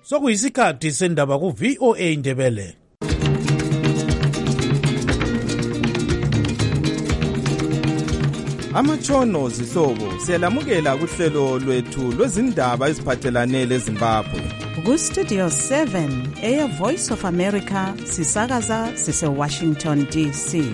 Sokuyisikhathi sendaba ku VOA Indebele. Amatshono zihlobo siyalamukela kuhlelo lwethu lwezindaba eziphathelane leZimbabwe. Ku Studio 7 Air Voice of America sisakaza sise Washington DC.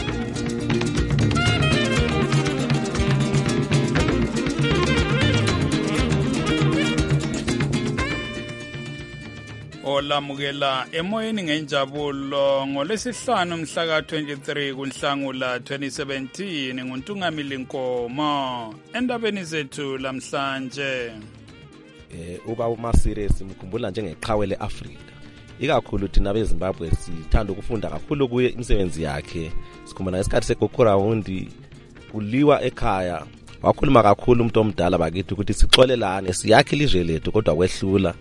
Olamukela emoyeni ngenjabulo ngolesihlanu mhla ka-23 kuNhlangula 2017 nguNtungamili Nkomo endabeni zethu lamhlanje. Uba uMasire simkhumbula njengeqhawe leAfrika. Ikakhulu thina beZimbabwe sithanda ukufunda kakhulu kuye imisebenzi yakhe. Sikhumbula isikhathi seGokurawundi kuliwa ekhaya. Wakhuluma kakhulu umuntu omdala bakithi ukuthi sixolelane siyakhe ilizwe lethu kodwa kwehlula.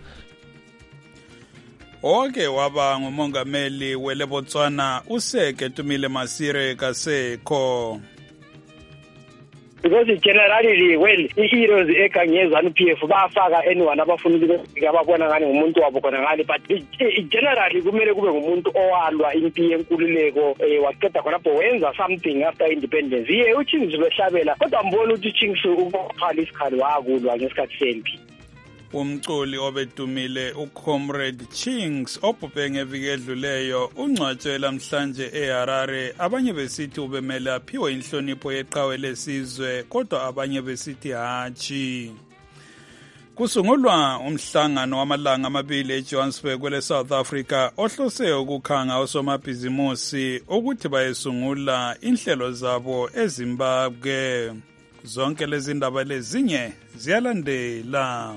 Oke waba ngumongameli weLebotswana uSeketumile Masire Kaseko. Because generally i-heroes ekangezana PF bafaka anyone abafuna ukubika ababona ngani ngumuntu wabo khona ngani, but generally kumele kube ngumuntu owalwa impi yenkululeko waqeda khonapho wenza something after independence. uChings behlabela kodwa mbona ukuthi uChings ukuphala isikhali wakulwa ngesikhathi sempi. Umculi obedumile uComrade Chings obhubhe ngeviki edluleyo ungcwatshwe lamhlanje eHarare. Abanye besithi ubemele aphiwe inhlonipho yeqhawe lesizwe kodwa abanye besithi hatshi. Kusungulwa umhlangano wamalanga amabili eJohannesburg kweleSouth Africa ohlose ukukhanga osomabhizimusi ukuthi bayesungula inhlelo zabo eZimbabwe. Zonke lezi ndaba lezinye ziyalandela.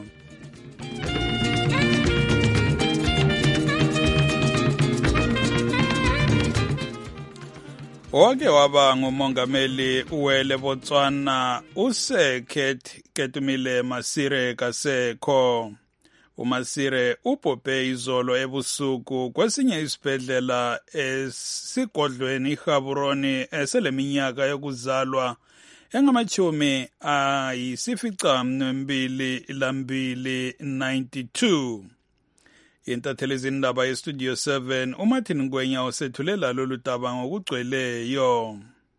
Oke waba ngumongameli weLebotswana uSeketumile Masire Kaseko. uMasire ubhubhe izolo ebusuku kwesinye isibhedlela esigodlweni iGaborone eseleminyaka yokuzalwa engamachumi ayisificaminwembili 92. Intatheli zindaba yeStudio 7 uMartin Ngwenya osethulela lolu daba ngokugcweleyo.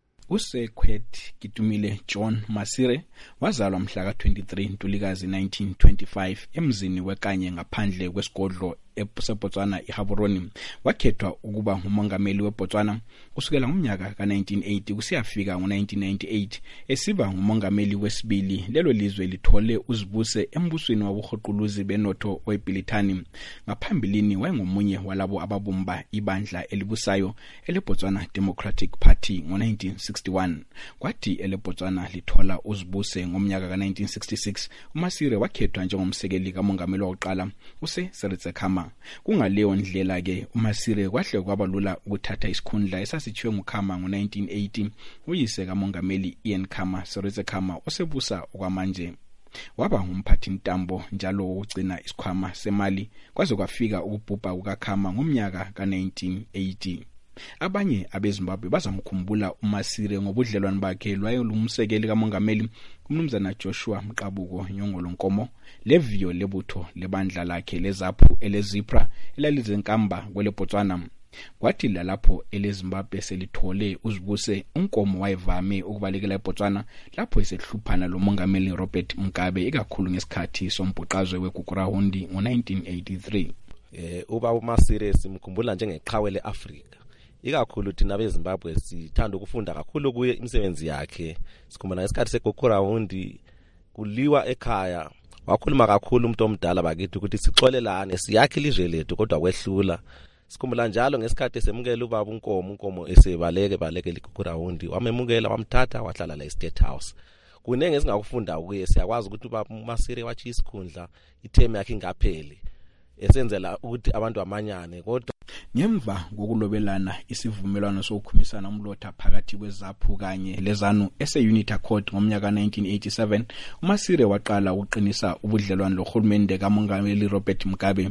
uSeketumile John Masire wazalwa mhla ka-23 Ntulikazi 1925 emzini weKanye ngaphandle kwesigodlo eBotswana iGaborone. Wakhethwa ukuba ngumongameli weBotswana kusukela ngomnyaka ka-1980 kusiyafika ngo-1998 esiba ngumongameli wesibili. Lelo lizwe lithole uzibuse embusweni wabuhoquluzi benotho weBilitani. Ngaphambilini wayengomunye walabo ababumba ibandla elibusayo eleBotswana Democratic Party ngo-1961. Kwathi eleBotswana lithola uzibuse ngomnyaka ka-1966 uMasire wakhethwa njengomsekeli kamongameli wokuqala uSeritse Khama. Kungaleyo ndlela ke uMasire kwahle kwabalula ukuthatha isikhundla esasithiwe nguKhama ngo-1980 uyise kamongameli Ian Khama, Seritse Khama osebusa okwamanje. Waba ngumphathi ntambo njalo ukugcina isikhwama semali kwaze kwafika ukubhubha kukaKhama ngomnyaka ka-1980. Abanye abeZimbabwe bazamkhumbula uMasire ngobudlelwano bakhe lwayelumsekeli kamongameli umnumzana Joshua Mqabuko Nyongolo Nkomo. Leviyo lebutho lebandla lakhe leZAPU eleZipra elalizenkamba kweleBotswana. Kwathi lapho eleZimbabwe selithole uzibuse uNkomo wayevame ukubalekela eBotswana lapho esehluphana lomongameli Robert Mugabe ikakhulu ngesikhathi sombhuqazwe weGokurawundi ngo-1983. Uba uMasire simkhumbula njengeqhawe leAfrika. Ikakhulu thina beZimbabwe sithanda ukufunda kakhulu kuye imisebenzi yakhe. Sikhumbula isikhathi seGokurawundi kuliwa ekhaya. Wakhuluma kakhulu umuntu omdala bakithi ukuthi sixolelane siyakhe ilizwe lethu kodwa kwehlula. Sikhumbula njalo ngesikhathi esemukela ubaba uNkomo esebaleke iGokurawundi wamemukela wamthatha wahlala la eState House. Kunenge singakufunda kuye siyakwazi ukuthi ubaba uMasire wathi isikhundla itheme yakhe ingapheli esenzela ukuthi abantu amanyane kodwa ngemva kokulobelana isivumelwano sokukhumisana umlotha phakathi kweZAPU kanye leZANU ese-Unity Accord ngomnyaka 1987 uMasire waqala ukuqinisa ubudlelwano lohulumende kamongameli Robert Mugabe.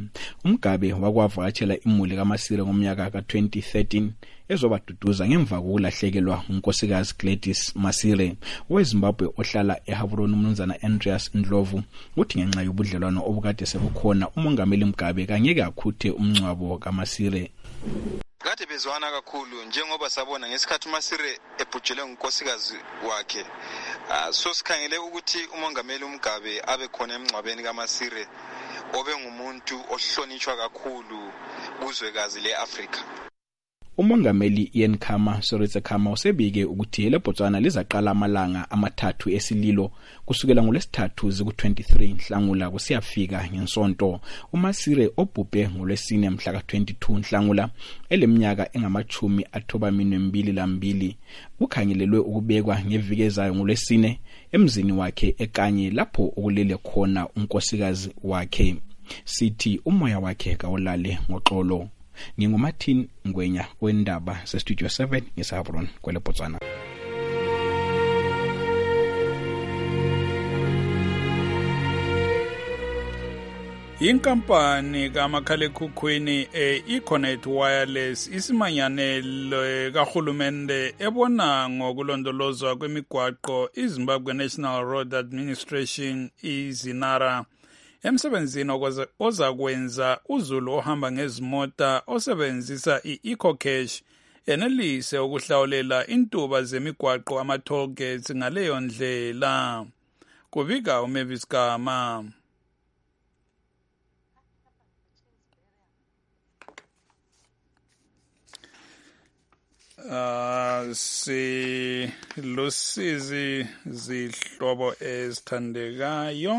uMgabe wakwavakatshela imuli kaMasire ngomnyaka ka2013 ezobaduduza ngemva kokulahlekelwa unkosikazi Gladys Masire weZimbabwe ohlala eHaburoni. Umnumzana Andreas Ndlovu uthi ngenxa yobudlelwano obukade sebukhona umongameli Mgabe kangeke akhuthe umncwabo kaMasire. Kade bezwana kakhulu njengoba sabona ngesikhathi uMasire ebhujele ngunkosikazi wakhe. So sikhangele ukuthi umongameli uMgabe abe khona emncwabeni kaMasire obe ngumuntu ohlonitshwa kakhulu kuzwekazi leAfrika. Umongameli Ian Khama usebike ukuthi leBotswana lizaqala amalanga amathathu esililo kusukela ngolwesithathu ziku23 Nhlangula kusiyafika ngeNsonto. uMasire obhubhe ngolwesine mhla ka22 Nhlangula eleminyaka engama-92 ukhangelelwe ukubekwa ngeviki ezayo ngolwesine emzini wakhe eKanye lapho okulele khona unkosikazi wakhe. Sithi umoya wakhe kawulale ngoxolo. NginguMartin Ngwenya wendaba seStudio 7 ngeSabrona kweleBotswana. Inkampani kamakhalekhukhwini eConnect Wireless isimanyanele kahulumende ebona ngokulondolozwa kwemigwaqo iZimbabwe National Road Administration iZinara emsebenzini ozakwenza uzulu ohamba ngezimota osebenzisa i-EcoCash enelise ukuhlawulela intuba zemigwaqo ama-toll gates ngaleyo ndlela. Kubika uMavis Gama. Silusizi zihlobo ezithandekayo.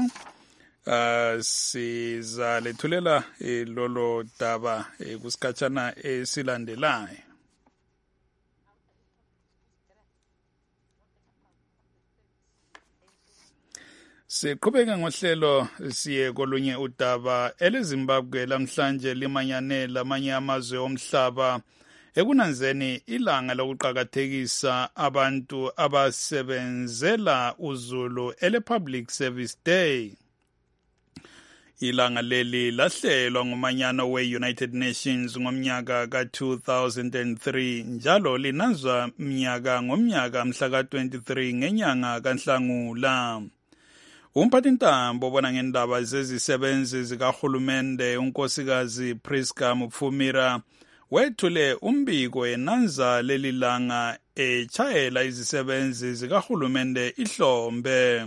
Sizalethulela lolo daba kusikhatshana esilandelayo. Siqhubeka ngohlelo siye kolunye udaba. EleZimbabwe lamhlanje limanyanela amanye amazwe omhlaba ekunanzeni ilanga lokuqakathekisa abantu abasebenzela uzulu ele-Public Service Day. Ilanga leli lahlelwa ngumanyano we-United Nations ngomnyaka ka-2003 njalo linanzwa ngomnyaka mhla ka-23 ngenyanga kaNhlangula. Umphathintambo obona ngendaba zezisebenzi zikahulumende unkosikazi Priska Mupfumira wethule umbiko enanza leli langa etshayela izisebenzi zikahulumende ihlombe.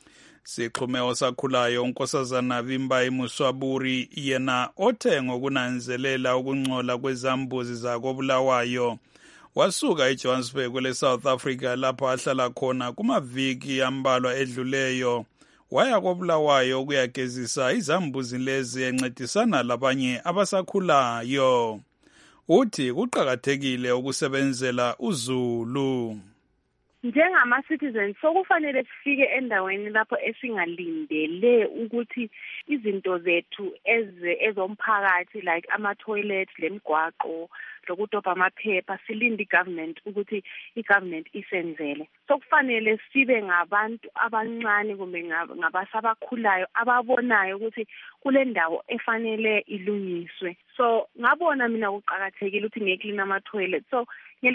Sixhume osakhulayo unkosazana Vimba Muswaburi yena othe ngokunanzelela ukungcola kwezambuzi zakoBulawayo wasuka eJohannesburg kwele South Africa lapho ahlala khona kumaviki ambalwa edluleyo waya koBulawayo ukuyagezisa izambuzi lezi encedisana labanye abasakhulayo. Uthi kuqakathekile ukusebenzela uzulu. Njengama-citizens sokufanele sifike endaweni lapho esingalindele ukuthi izinto zethu ezomphakathi like ama-toilet lemigwaqo lokudobha amaphepha silinde i-government ukuthi i-government isenzele. Sokufanele sibe ngabantu abancane kumbe ngabasabakhulayo ababonayo ukuthi kule ndawo efanele ilungiswe. So ngabona mina kuqakathekile ukuthi ngiyeclean ama-toilet. So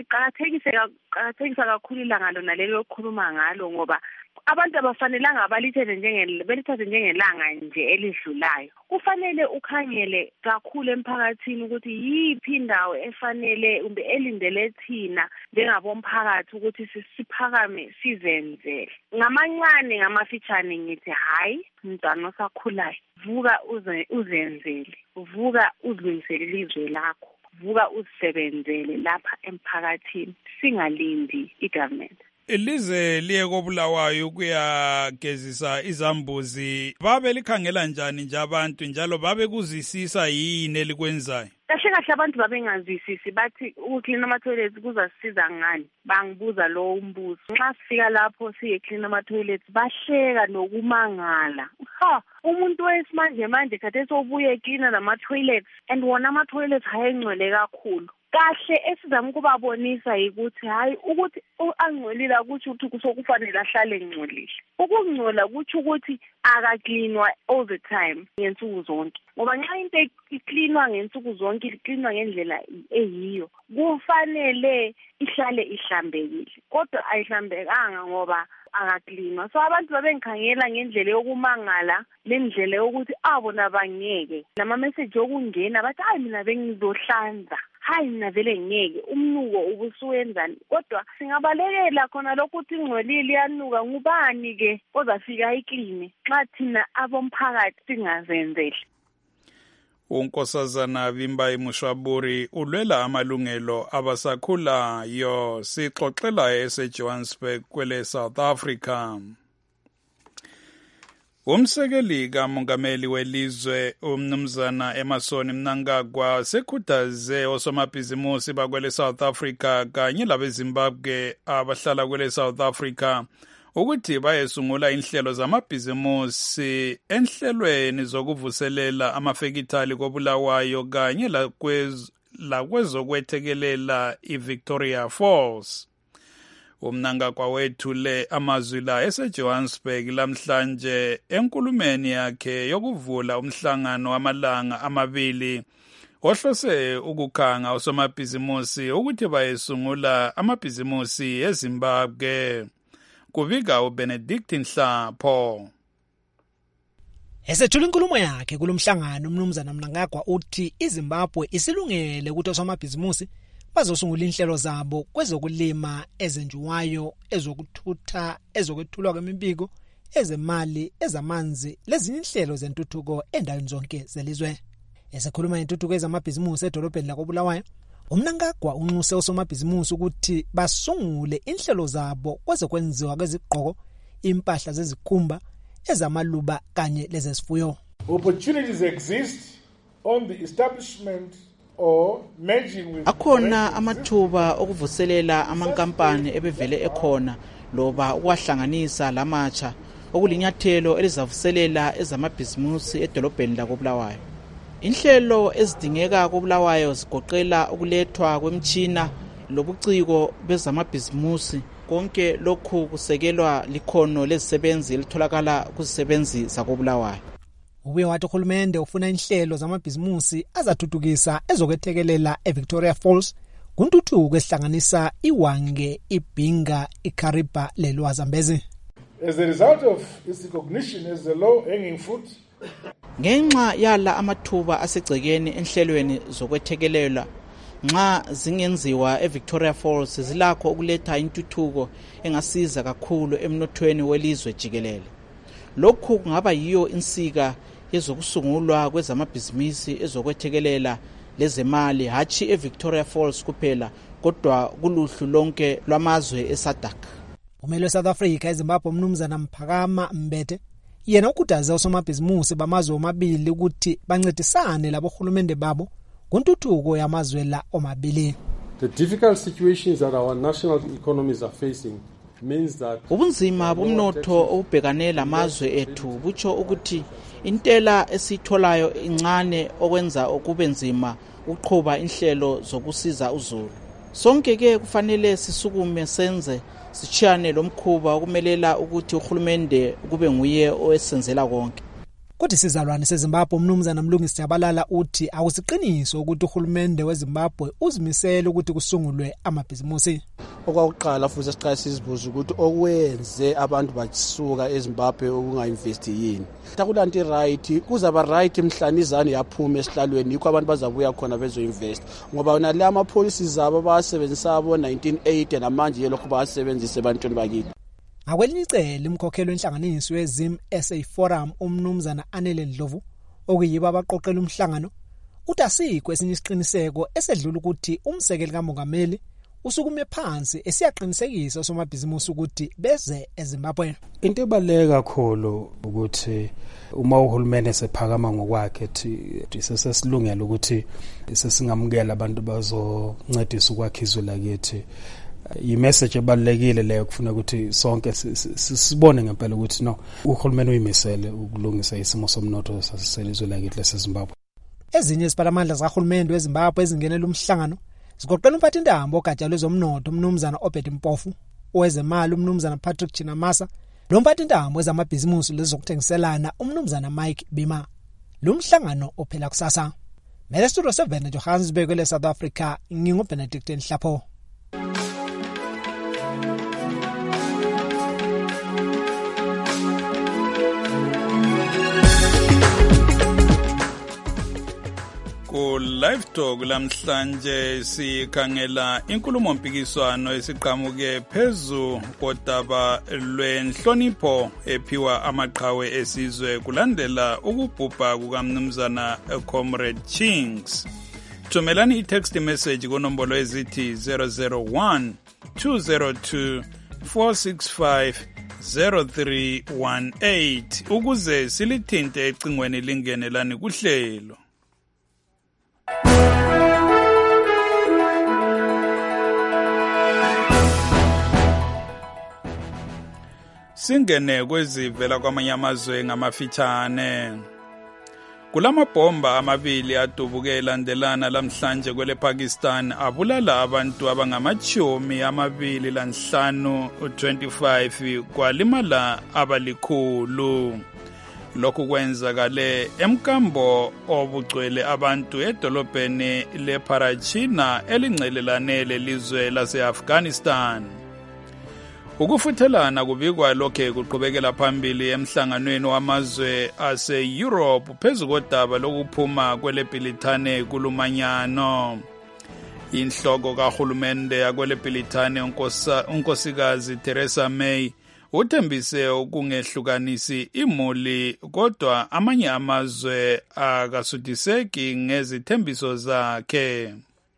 ngeliqakathekisa kakhulu ilanga lona lelo lokukhuluma ngalo ngoba abantu abafanelanga belithathe njengelanga nje elidlulayo. Kufanele ukhangele kakhulu emphakathini ukuthi yiphi indawo efanele kumbe elindele thina njengabomphakathi ukuthi siphakame sizenzele. Ngamancane ngamafitshane ngithi hayi mntwana osakhulayo vuka uzenzele, vuka uzilungisele ilizwe lakho, vuka uzisebenzele lapha emphakathini singalindi i-government. Lize liye koBulawayo ukuyagezisa izambuzi babe likhangela njani nje abantu njalo babe kuzisisa yini elikwenzayo? Kahle abantu babengazwisisi bathi ukuclean ama-toilets kuzasisiza ngani. Bangibuza lo umbuzo. Nxa sifika lapho siyeclean ama-toilets bahleka nokumangala. Umuntu wesimanje manje kade sobuye eclean nama-toilets and wona ama-toilets hayengcwele kakhulu. kahle esizama ukubabonisa ukuthi hayi ukuthi angcolile ukuthi kusokufanele ahlale engcolile. Ukungcola kuthi ukuthi akaklinwa all the time ngensuku zonke. Ngoba nxa into iklinwa ngensuku zonke, iklinwa ngendlela eyiyo, kufanele ihlale ihlambekile. Kodwa ayihlambekanga ngoba akaklinwa. So abantu babengikhangela ngendlela yokumangala, lendlela yokuthi bona bangeke. Nama message okungena bathi hayi mina bengizohlanza. Hayi mina vele ngeke umnuko ubusuwenzani. Kodwa singabalekela khona lokho ukuthi ingcolile iyanuka ngubani ke ozafika ikline xa thina abomphakathi singazenzeli. uNkosazana Vimba Mushwaburi ulwela amalungelo abasakhulayo. Sixoxela eseJohannesburg kwele South Africa. Umsekeli kamongameli welizwe umnumzana Emmerson Mnangagwa sekhuthaze osomabhizimusi bakwele South Africa kanye labeZimbabwe abahlala kwele South Africa ukuthi bayesungula inhlelo zamabhizimusi enhlelweni zokuvuselela amafekithali koBulawayo kanye lakwezokwethekelela iVictoria Falls. Umnangagwa wethule amazwi la eseJohannesburg lamhlanje enkulumeni yakhe yokuvula umhlangano wamalanga amabili ohlose ukukhanga osomabhizimusi ukuthi bayesungula amabhizimusi eZimbabwe. Kubika uBenedict Nhlapho. Esethula inkulumo yakhe kulomhlangano umnumzana Mnangagwa uthi iZimbabwe isilungele ukuthi osomabhizimusi bazosungula inhlelo zabo kwezokulima ezenjuwayo, ezokuthutha, ezokwethulwa kwemibiko, ezemali, ezamanzi, lezinye inhlelo zentuthuko endaweni zonke zelizwe. Esekhuluma ngentuthuko ezamabhizimusi edolobheni lakoBulawayo, uMnangagwa unxuse osomabhizimusi ukuthi basungule inhlelo zabo kwezokwenziwa kwezigqoko, impahla zezikhumba, ezamaluba kanye lezesifuyo. Opportunities exist on the establishment or merging with. Akhona amathuba okuvuselela amankampani ebevele ekhona loba ukwahlanganisa lamatsha okulinyathelo elizavuselela ezamabhizimusi edolobheni lakoBulawayo. Inhlelo ezidingeka koBulawayo zigoqela ukulethwa kwemtshina lobuciko bezamabhizimusi. Konke lokhu kusekelwa likhono lezisebenzi elitholakala kuzisebenzi zakoBulawayo. Ubuye wathi uhulumende ufuna inhlelo zamabhizimusi azathuthukisa ezokwethekelela eVictoria Falls kuntuthuko esihlanganisa iWange, iBhinga, iKariba leLwazambezi. As a result of its recognition as the low hanging fruit, ngenxa yala amathuba asegcekeni enhlelweni zokwethekelela nxa zingenziwa eVictoria Falls zilakho ukuletha intuthuko engasiza kakhulu emnothweni welizwe jikelele. Lokhu kungaba yiyo insika yezokusungulwa kwezamabhizimusi ezokwethekelela lezemali hachi eVictoria Falls kuphela kodwa kuluhlu lonke lwamazwe eSADC. Umelo weSouth Africa eZimbabwe umnumzana Mphakama Mbete yena ukhuthaze osomabhizimusi bamazwe omabili ukuthi bancedisane labohulumende babo kuntuthuko yamazwe la omabili. The difficult situations that our national economies are facing means that ubunzima bomnotho obhekane lamazwe ethu butsho ukuthi intela esitholayo incane okwenza okubenzima uqhuba inhlelo zokusiza uzulu. Sonke ke kufanele sisukume senze sichiyane lomkhuba okumelela ukuthi uhulumende kube nguye owesenzela konke. Kodwa isizalwane seZimbabwe umnumzana Mlungisi Jabalala uthi akusiqiniso ukuthi uhulumende weZimbabwe uzimisela ukuthi kusungulwe amabhizimusi. Okwaqala futhi siqala sizibuza ukuthi okwenze abantu basuka eZimbabwe ukungainvest yini. Takulanti right kuzaba right emhlanizane yaphuma esihlalweni yikho abantu bazabuya khona bezoinvest ngoba unale ama policies zabo basebenzisa abo 1980 namanje yelokho basebenzise ebantwini bakithi. Akwelinye icele imkhokhelo enhlanganiso weZim SA Forum umnumzana Anele Ndlovu okuyibo abaqoqela umhlangano uthi asikho esinye isiqiniseko esedlula ukuthi umsekeli kamongameli usukume phansi esiyaqinisekisa somabhizimusi ukuthi beze eZimbabwe. Into ebaleka kakhulu ukuthi uma uhulumeni sephakama ngokwakhe ethi sesilungela ukuthi sesingamukela abantu bazoncedisa ukwakha izwe lakithi. Imessage ebalekile leyo kufuna ukuthi sonke sibone ngempela ukuthi no uhulumeni uyimisele ukulungisa isimo somnotho saselizwe lakithi laseZimbabwe. Ezinye iziphalamandla zikahulumeni weZimbabwe ezingenela umhlangano sigoqela umphathintambo ogatsha lwezomnotho umnumzana Obed Mpofu, owezemali umnumzana Patrick Chinamasa, lo mphathintambo wezamabhizimusi lezokuthengiselana umnumzana Mike Bima. Lo mhlangano ophela kusasa. Mele studio 7 Johannesburg kwele South Africa, nginguBenedict Nhlapho. Ku live talk lamhlanje sikhangela inkulumo mpikiswano esiqhamuke phezu kodaba lwenhlonipho ephiwa amaqhawe esizwe kulandela ukubhubha kukamnumzana Comrade Chinks. Thumelani i-text message kunombolo ezithi 001 202 465 0318 ukuze silithinte ecingweni lingenelani kuhlelo. Singene kwezivela kwamanye amazwe ngamafitshane. Kulamabhomba amabili adubuke elandelana lamhlanje kwele Pakistan abulala abantu abangamachumi amabili lanhlanu 25 kwalimala abalikhulu. Lokhu kwenzakale emkambo obugcwele abantu edolobheni leParachina elingcelelane lelizwe lase-Afghanistan. Ukufuthelana kubikwa lokhe kuqhubekela phambili emhlanganweni wamazwe ase-Europe phezu kodaba lokuphuma kweleBhilithane kulumanyano. Inhloko kahulumende yakweleBhilithane unkosikazi Theresa May uthembise ukungehlukanisi imuli kodwa amanye amazwe akasudiseki ngezithembiso zakhe.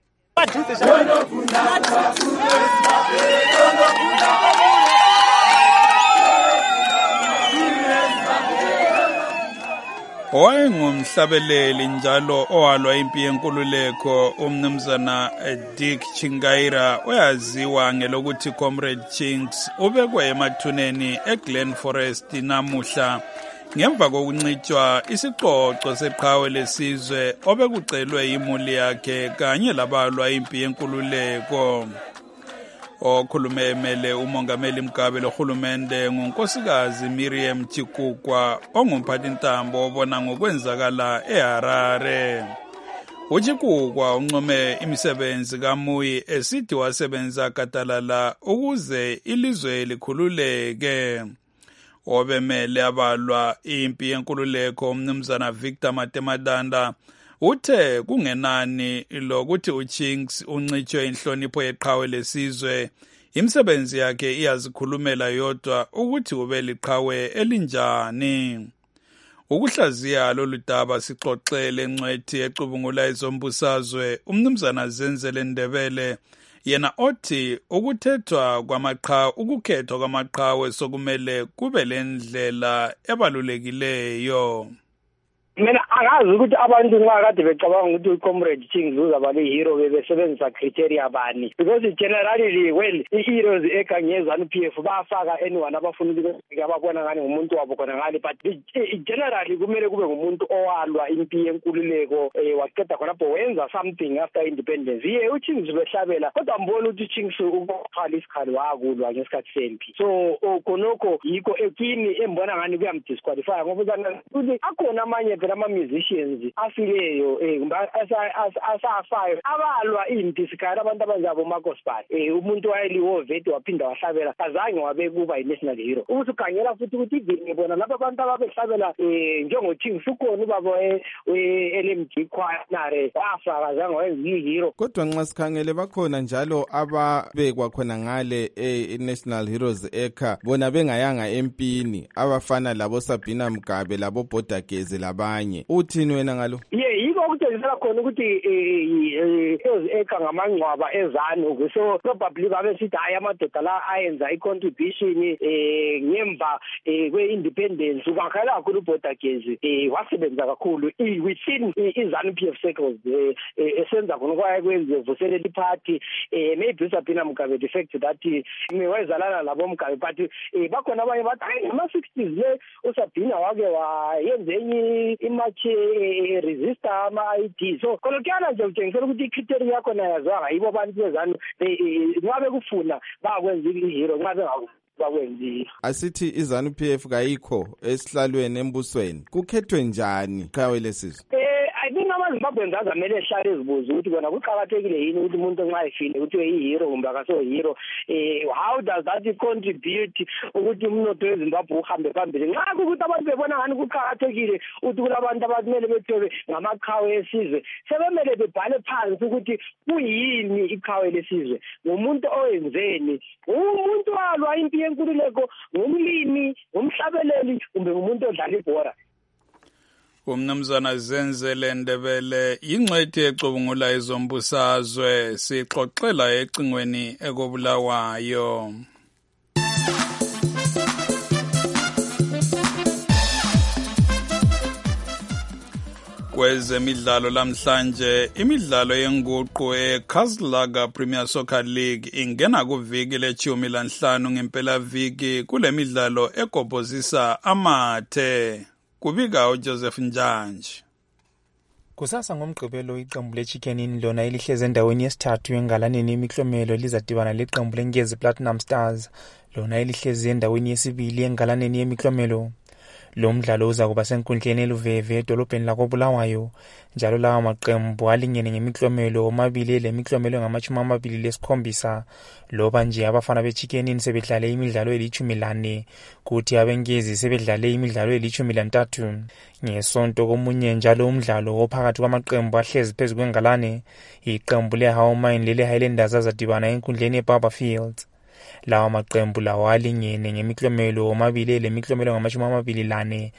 Owayengumhlabeleli njalo owalwa impi yenkululeko umnumzana Dick Chingaira oyaziwa ngelokuthi Comrade Chinks ubekwe emathuneni eGlen Forest namuhla ngemva kokuncitshwa isicoco seqhawe lesizwe obekucelwe imuli yakhe kanye labalwa impi yenkululeko. Okhulume emele umongameli Mgabe lohulumende ngunkosikazi Miriam Chikukwa ongumphathintambo obona ngokwenzakala eHarare. Uchikukwa uncome imisebenzi kaMuyi esithi wasebenza gadalala ukuze ilizwe likhululeke. Obemele abalwa impi yenkululeko umnumzana Victor Matemadanda uthe kungenani lokuthi uChinks uncitshwe inhlonipho yeqhawe lesizwe, imisebenzi yakhe iyazikhulumela yodwa ukuthi ube liqhawe elinjani. Ukuhlaziya lolu daba sixoxele ngcwethi ecubungula ezombusazwe umnumzana Zenzele Ndebele yena othi ukukhethwa kwamaqhawe sokumele kube lendlela ebalulekileyo. Mina angazi ukuthi abantu nxa kade becabanga ukuthi uComrade Chinks uzaba lihero bebesebenzisa criteria bani, because generally well i-heroes ekangezana PF bafaka anyone abafuna ukuthi ababona ngani ngumuntu wabo khona ngani, but generally kumele kube ngumuntu owalwa impi yenkululeko waqeda khonapho wenza something after independence. uChinks behlabela kodwa mbona ukuthi uChinks ukukhala isikhali wakulwa ngesikhathi sempi, so khonokho yikho ekini embona ngani kuyamdisqualify ngoba ukuthi akhona amanye phela ama-musicians afileyo asafayo abalwa impi sikhala abantu abanjabo magospel. Umuntu wayeliwo veti waphinda wahlabela azange wabekuba yi-national hero. Ukuthi ukhangela futhi ukuthi ivini bona lapho abantu ababehlabela njengoChinks ukhona ubaba we-LMG Choir wafaka azange wayenza i-hero. Kodwa nxa sikhangele bakhona njalo ababekwa khona ngale i-National Heroes Eka bona bengayanga empini abafana labo Sabina Mugabe labo Bodagezi labanye. Uthini wena ngalo? Yiko ukuthengisela khona ukuthi eka ngamangcwaba ezanu, so probably babe sithi hayi amadoda la ayenza i-contribution ngemva kwe-independence. Ukakhala kakhulu uBodagezi wasebenza kakhulu within izanu PF circles esenza khona kwaye kwenze vuseleli party maybe Sabina Mugabe the fact that wayezalana labo Mugabe, but bakhona abanye bathi hayi ngama-60s le uSabina wake wayenza enye imatch resistor ama-ID. So khonokuyana nje kutshengisela ukuthi i-criteria yakhona yazwanga yibo abantu bezanu ngabe kufuna bakwenza i-hero nxa bengakwenzile. Asithi iZANU-PF kayikho esihlalweni embusweni kukhethwe njani qhawe lesizwe? amaZimbabweans azamele ehlale ezibuza ukuthi bona kuqakathekile yini ukuthi umuntu nxa efile ukuthi uyi-hero kumbe akaso-hero. How does that contribute ukuthi umnotho weZimbabwe uhambe phambili? Nxa kukuthi abantu bebona ngani kuqakathekile ukuthi kulabantu abakumele bethiwe ngamaqhawe esizwe, sebemele bebhale phansi ukuthi kuyini iqhawe lesizwe, ngumuntu owenzeni, umuntu walwa impi yenkululeko, ngumlimi, ngumhlabeleli kumbe ngumuntu odlala ibhora. Umnumzana Zenzele Ndebele ingcwethi ecubungula izombusazwe sixoxela ecingweni ekobulawayo. Kwezemidlalo lamhlanje imidlalo yenguqu eKazlaga Premier Soccer League ingena kuviki lechumi lanhlanu ngempela viki kule midlalo ekobhozisa amathe. Kubika uJoseph Njanji. Kusasa ngomgqibelo iqembu leChicken Inn lona elihleze endaweni yesithathu engalaneni imiklomelo lizadibana leqembu leNkezi Platinum Stars lona elihleze endaweni yesibili engalaneni yemiklomelo. Lo mdlalo uza kuba senkundleni eLuveve edolobheni lakoBulawayo njalo lawa maqembu alingene ngemiklomelo omabili lemiklomelo ngama-27 loba nje abafana beChicken Inn sebedlale imidlalo eli-14 kuthi abeNkezi sebedlale imidlalo eli-13 ngesonto komunye njalo umdlalo ophakathi kwamaqembu ahlezi phezu kwengalane iqembu leHowmine lele-Highlanders azadibana enkundleni eBarberfield. Lawa maqembu lawo alingene ngemiklomelo omabili lemiklomelo ngama-24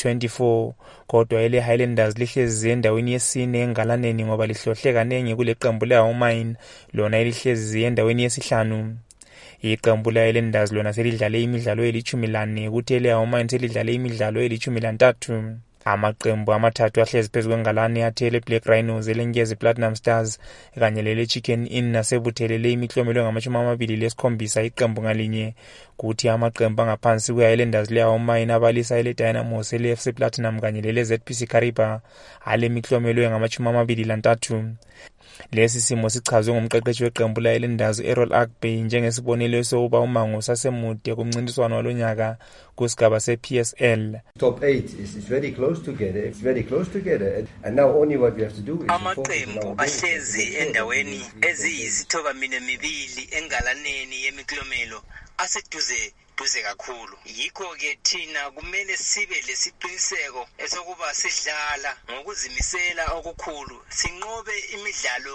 kodwa ele-Highlanders lihlezi endaweni yesine engalaneni ngoba lihlohle kanenge kule qembu leHowmine lona elihlezi endaweni yesihlanu. Iqembu le-Highlanders lona selidlale imidlalo eli-14 kuthi ele-Howmine selidlale imidlalo eli-13. Amaqembu amathathu ahlezi phezu kwengalane athele Black Rhinos, eleNkezi Platinum Stars kanye lele-Chicken Inn nasebuthelele imiklomelo ngama-27 iqembu ngalinye kuthi amaqembu angaphansi kwe-Highlanders leHowmine abalisa ele-Dynamos, ele-FC Platinum kanye lele-ZPC Kariba alemiklomelo ngama-23. Lesi simo sichazwe ngumqeqeshi weqembu le-Highlanders Errol Agbey njengesibonelo sokuba umango sasemude kumncintiswano walonyaka kusigaba se-PSL. Top 8 is very close together. It's very close together and now only what we have to do is amaqembu ahlezi endaweni eziyisithoba-2 engalaneni yemiklomelo aseduze kakhulu. Yikho-ke thina kumele sibe lesiqiniseko esokuba sidlala ngokuzimisela okukhulu sinqobe imidlalo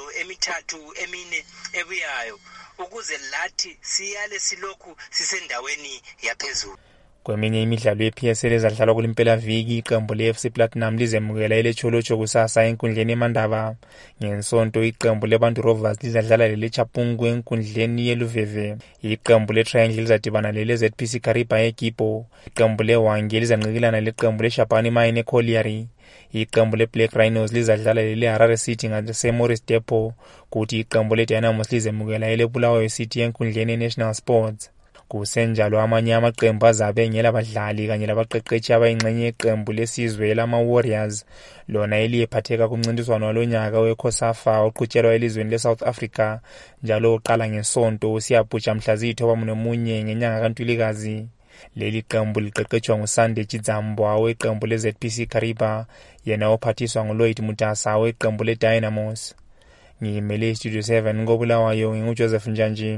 emine ebuyayo ukuze lathi siyale silokhu sisendaweni yaphezulu. Kweminye imidlalo ye-PSL ezadlalwa kulimpela viki iqembu le-FC Platinum lizemukela ele-Cholocho kusasa enkundleni eMandaba. Ngensonto iqembu le-Bantu Rovers lizadlala lele-Chapungu enkundleni yeLuveve. Iqembu le-Triangle lizadibana lele-ZPC Kariba eGipo. Iqembu le-Hwange lizanqikilana leqembu le-Shabani Mine eColliery. Iqembu le-Black Rhinos lizadlala lele-Harare City ngase-Morris Depot kuthi iqembu le-Dynamos lizemukela ele-Bulawayo City enkundleni ye-National Sports. Kusenjalo amanye amaqembu azabe ngelabadlali kanye labaqeqeshi abayingxenye yeqembu lesizwe lama-Warriors lona eliyephatheka kumncintiswano walonyaka we-COSAFA oqhutshelwa elizweni le-South Africa njalo oqala ngesonto siyabhuja mhla ziyi-9 ngenyanga kaNtulikazi. Leli qembu liqeqetshwa nguSande Chidzambwa weqembu le-ZPC Kariba yena ophathiswa nguLloyd Mutasa weqembu le-Dynamos. Ngiyimele Studio 7 koBulawayo nginguJoseph Njanji.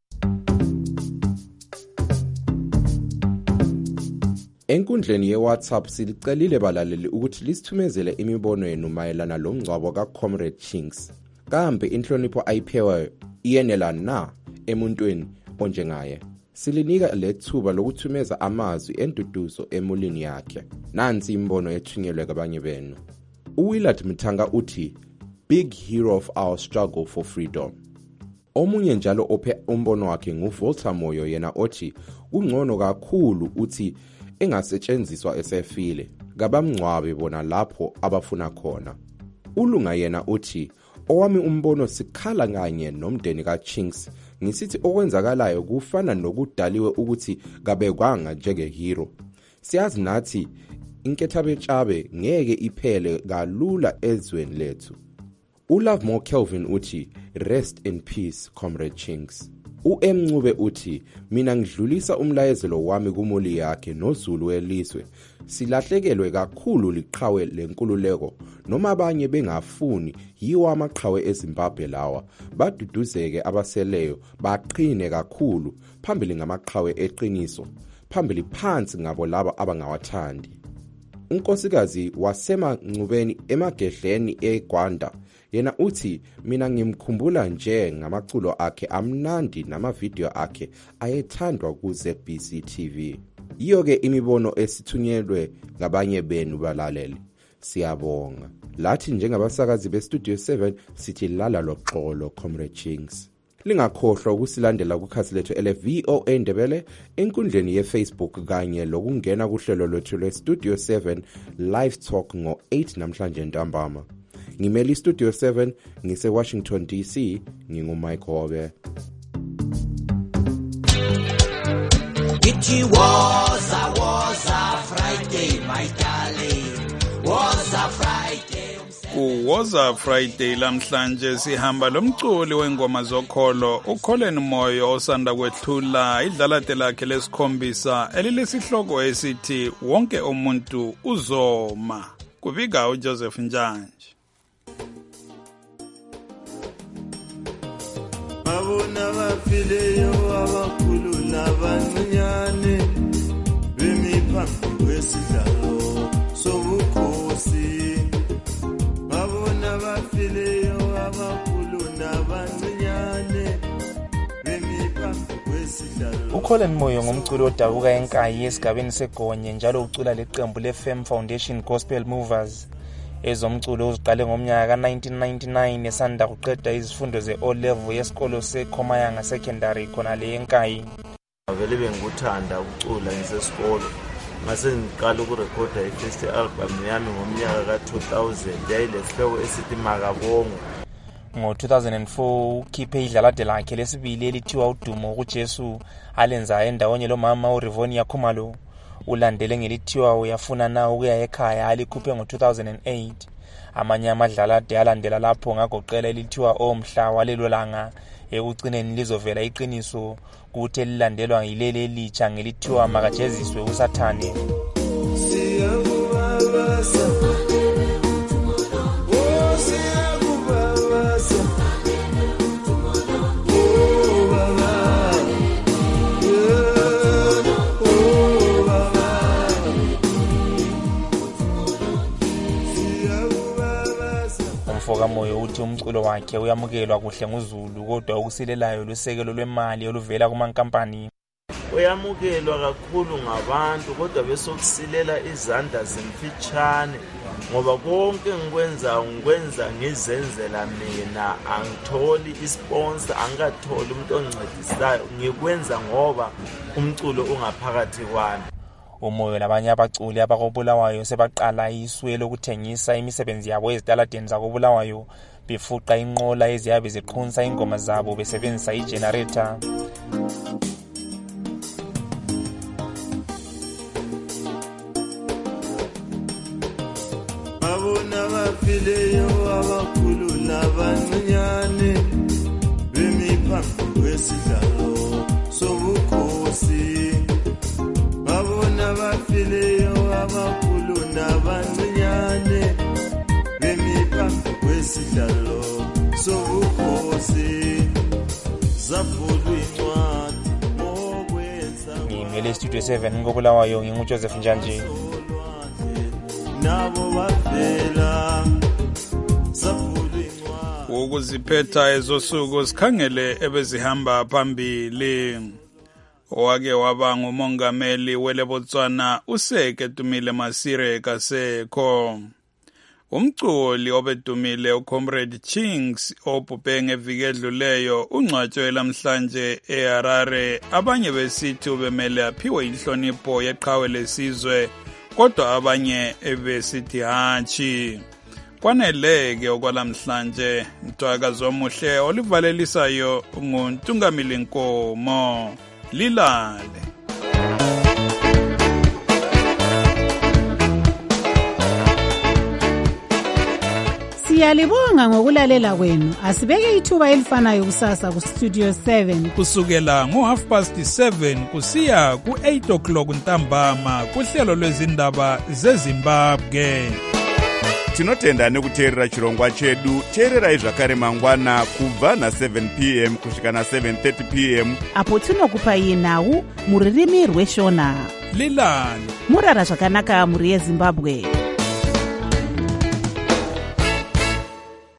Enkundleni ye-WhatsApp silicelile balaleli ukuthi lisithumezele imibono yenu mayelana lomngcwabo kaComrade Chinks. Kambe inhlonipho ayiphewayo iyenelana na emuntwini onjengaye? Silinika lethuba lokuthumeza amazwi enduduzo emulini yakhe. Nansi imbono ethunyelwe kabanye benu. uWillard Mthanga uthi, "Big hero of our struggle for freedom." Omunye njalo ophe umbono wakhe nguVolta Moyo yena othi, "Kungcono kakhulu uthi engasetshenziswa esefile ngabamngcwabe bona lapho abafuna khona." Ulunga yena uthi, "Owami umbono sikhala kanye nomndeni kaChinks ngisithi okwenzakalayo kufana nokudaliwe ukuthi kabekwanga njengehero. Siyazi nathi inkethabetshabe ngeke iphele kalula ezweni lethu. uLovemore Kelvin uthi rest in peace Comrade Chinks. uMncube uthi mina ngidlulisa umlayezelo wami kumuli yakhe noZulu welizwe. Silahlekelwe kakhulu liqhawe lenkululeko noma abanye bengafuni yiwa amaqhawe eZimbabwe lawa baduduzeke abaseleyo baqine kakhulu phambili ngamaqhawe eqiniso phambili phansi ngabo laba abangawathandi. Unkosikazi waseMancubeni emagedleni eGwanda yena uthi mina ngimkhumbula nje ngamaculo akhe amnandi namavideo akhe ayethandwa ku ZBC TV. Iyo ke imibono esithunyelwe ngabanye benu balaleli. Siyabonga. Lathi njengabasakazi beStudio 7 sithi lala loxolo Comrade Chinks. Lingakhohlwa ukusilandela kukhasi lethu LVOA Ndebele enkundleni yeFacebook kanye lokungena kuhlelo lwethu lweStudio 7 Live Talk ngo-8 namhlanje ntambama. Ngimeli Studio 7 ngise Washington DC nginguMike Hobe. It was a Friday, my darling. Was a Friday. Kuwoza Friday lamhlanje sihamba lomculi wengoma zokholo uColin Moyo osanda kwethula idlalate lakhe lesikhombisa elilesihloko esithi wonke umuntu uzoma. Kubika uJoseph Njanje. Abona bafileyo abakhulu nabancane bemiphambi kwesidlalo sobukhosi. Abona bafileyo abakhulu nabancane bemiphambi kwesidlalo. uColin Moyo ngumculi odabuka eNkayi esigabeni seGonye njalo ucula leqembu leFem Foundation Gospel Movers. Ezomculo uziqale ngomnyaka ka1999 esanda kuqeda izifundo ze-O level yesikolo seKhomayanga Secondary khona le eNkayi. Vele benguthanda ukucula ngisesikolo. Ngase ngiqala ukurekhoda i-first album yami ngomnyaka ka2000 yayilesihloko esithi Makabongo. Ngo-2004 ukhiphe idlalade lakhe lesibili elithiwa udumo kuJesu alenza endawonye lomama uRivonia Khumalo. Ulandele ngelithiwa uyafuna na ukuya ekhaya alikhuphe ngo2008. Amanye amadlalade alandela lapho ngagoqela elithiwa omhla walelo langa ekucineni lizovela iqiniso kuthi lilandelwa yileli elitsha ngelithiwa makajeziswe uSathane. Moyo uthi umculo wakhe uyamukelwa kuhle nguZulu kodwa ukusilelayo lusekelo lwemali oluvela kumankampani. Uyamukelwa kakhulu ngabantu kodwa besokusilela izandla zemfitshane ngoba konke ngikwenza ngizenzela mina, angitholi isponsor, angatholi umuntu oncedisayo, ngikwenza ngoba umculo ungaphakathi kwami. Umoyo labanye abaculi abakobulawayo sebaqala iswe lokuthengisa imisebenzi yabo ezitaladeni zakobulawayo befuqa inqola eziyabe ziqhunsa ingoma zabo besebenzisa igenerator. Abona bafileyo abakhulu nabancane bemiphambi kwesidlalo sobukhosi. Abona bafileyo abakhulu nabancane bemiphambi kwesidlalo sobukhosi. Zavulwa incwadi mokwenza. Ngimele Studio 7 ngobulawayo nginguJoseph Njanje. Nabo bafela ukuziphetha ezosuku sikhangele ebezihamba phambili. Owake waba ngumongameli weleBotswana uSeke Tumile Masire Kasekho. Umculi obedumile uComrade Chinks obhubhe ngeviki edluleyo ungcwatshwe lamhlanje eHarare. Abanye besithi ubemele aphiwe inhlonipho yeqhawe lesizwe kodwa abanye ebesithi hatshi. Kwaneleke okwalamhlanje Mtwakazi omuhle olivalelisayo nguNtungamili Nkomo. Lilale. Siyalibonga ngokulalela kwenu. Asibeke ithuba elifanayo kusasa ku Studio 7 kusukela ngo7:30 kusiya ku8 o'clock ntambama kuhlelo lwezindaba zeZimbabwe. Tinotenda nekuteerera chirongwa chedu. Teererai zvakare mangwana kubva na7 p.m. kusvika na7:30 p.m. apo tinokupai nhau muririmi rweshona. Lilani murara zvakanaka muri yeZimbabwe.